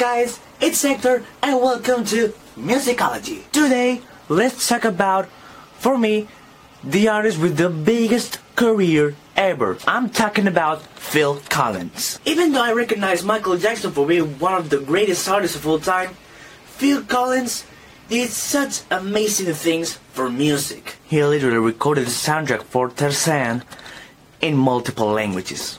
guys, it's Hector and welcome to Musicology. Today, let's talk about, for me, the artist with the biggest career ever. I'm talking about Phil Collins. Even though I recognize Michael Jackson for being one of the greatest artists of all time, Phil Collins did such amazing things for music. He literally recorded the soundtrack for Tarzan in multiple languages.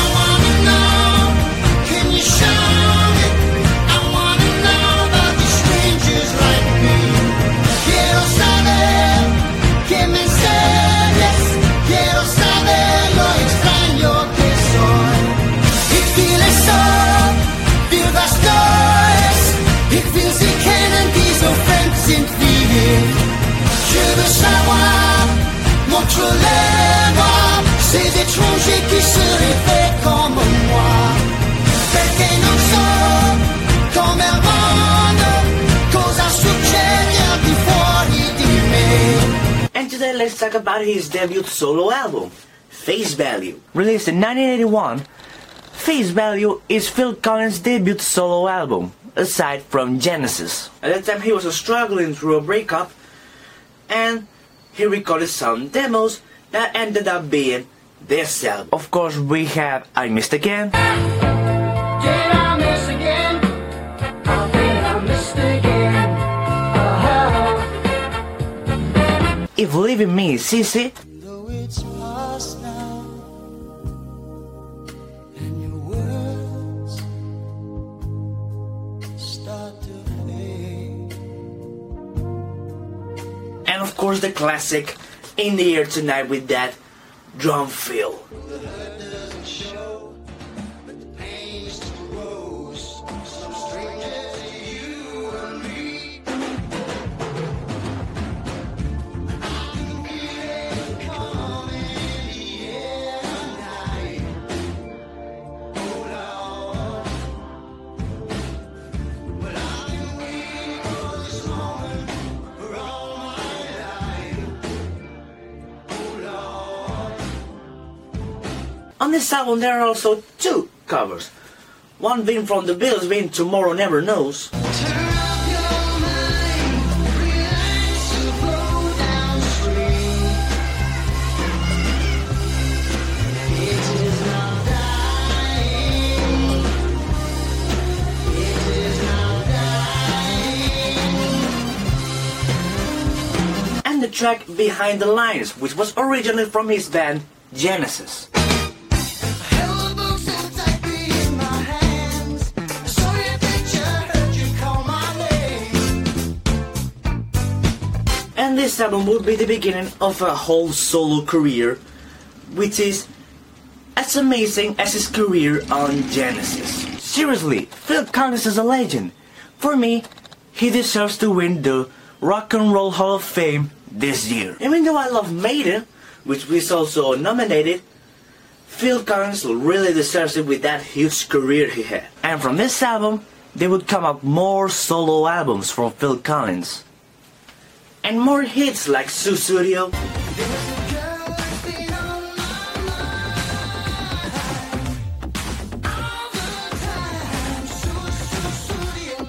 Ces étrangers qui se répètent comme moi, perché non so come al mondo cosa succede al di fuori di me. And today let's talk about his debut solo album, Face Value. Released in 1981, Face Value is Phil Collins' debut solo album, aside from Genesis. At that time he was struggling through a breakup, and he recorded some demos that ended up being this album. Of course, we have I Missed Again. Did I miss again? I think I missed again. If Leaving Me is Easy. Though it's past now, and your words start to fade. And of course, the classic In the Air Tonight with that drum fill. The hurt doesn't show, but the pain still grows. Some strangers to you and me. I can feel it coming in the air tonight. Oh Lord, well I've been waiting for this moment for all my life. Oh Lord. On this album there are also two covers. One being from the Beatles being Tomorrow Never Knows. Turn up your mind, relax to flow downstream. It is not dying. It is not dying. And the track Behind the Lines, which was originally from his band Genesis. Held a book so tightly in my hands. I saw your picture, heard you call my name. And this album would be the beginning of a whole solo career, which is as amazing as his career on Genesis. Seriously, Phil Collins is a legend. For me, he deserves to win the Rock and Roll Hall of Fame this year. Even though I love Maiden, which was also nominated, Phil Collins really deserves it with that huge career he had. And from this album, there would come up more solo albums from Phil Collins. And more hits like Sussudio, There's a girl that's been on my mind all the time. Studio.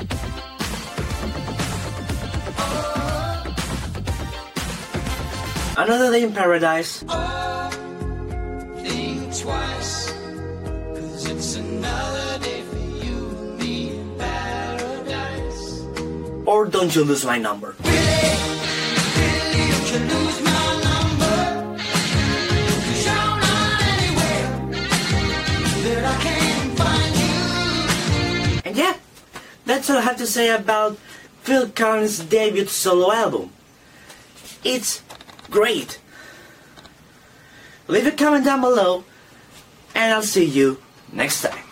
Another Day in Paradise, Oh, think twice, 'cause it's another day for you and me in paradise. or Don't You Lose My Number. Really, don't you lose my number? 'Cause you're not anywhere that I can't find you. And yeah, that's all I have to say about Phil Collins' debut solo album. It's great. Leave a comment down below, and I'll see you next time.